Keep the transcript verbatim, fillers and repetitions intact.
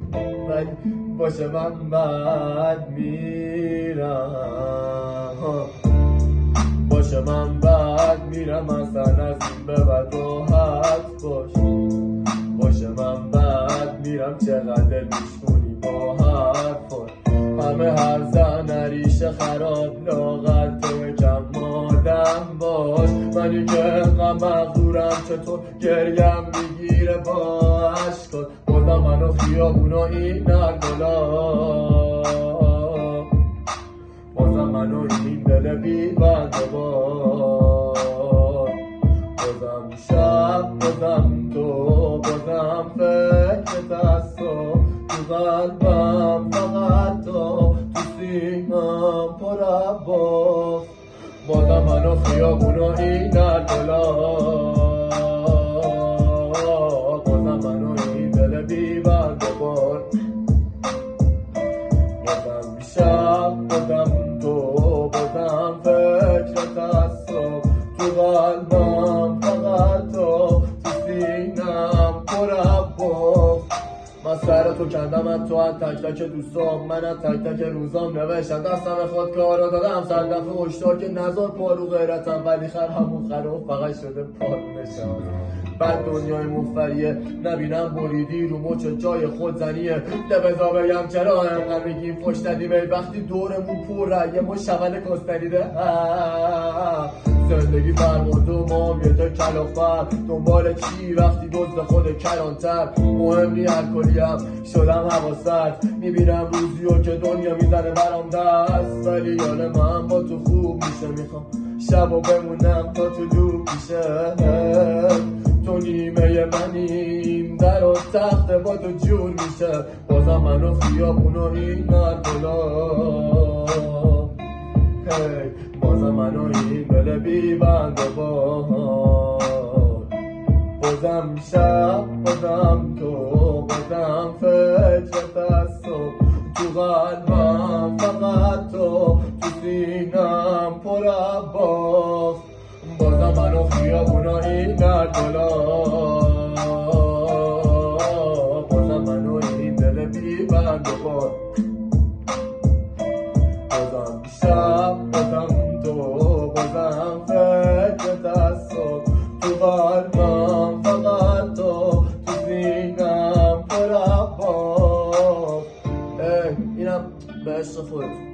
ولی باشه من بد میرم، باشه من بد میرم اصلا از این به بعد راحت باش. باشه من بد میرم چقدر میشونی با حرفات، همه هر زن ریشه خراب لاغر تو کم مادم باش. منی که انقدر مغرورم چطور گریم میگیره با عشقات، بازم منو خیابونا این نرگلا، بازم منو این دل بی بنده بار. بازم شب بازم تو بازم فکرت از تو تو قلبم فقط تو تو سینم پر عباس. بازم منو خیابونا این نرگلا، بازم منو این دل بی بنده بار. بازم شب بازم تو بازم فکرت از تو تو قلبم فقط تو تو سینم پر عباس. من سر تو کندم از تو از تک تک دوستام، من از تک تک روزام نوشتم دستم خود کارا دادم صد دفعه هشدار که نزار پارو غیرتم، ولی خر همون خر و فقط شده پارونشم. بعد دنیای مفریه نبینم بریدی رو مچ جای خود زنیه، لبزا بگم چرا انقدر میگیم فش دادی بی وقتی دورمون پر یه مش شول کستریده. زندگی فرمانده و ما هم یه تا کلافر، دنبال چی وقتی دزد خود کلانتر. مهم نی الکلیم شدم حواست، میبینم روزیو که دنیا میزنه برام دست، ولی یال من با تو خوب میشه. میخوام شبو بمونم تا تو دور پیشه، تو نیمه منیم در و تخت با تو جور میشه. بازم منو خیابونو این نرگلا، هی بازم منو این دل بی بنده بار. بازم شب بازم تو بازم فکرت از تو تو قلبم فقط تو تو سینم پر عباس. بازم منو خیابونا این نرگلا، بازم منو این دل بی بنده بار. بازم شب بازم تو بازم فکرت از تو تو قلبم فقط تو تو سینم پر عباس. اینم به عشق خودتون.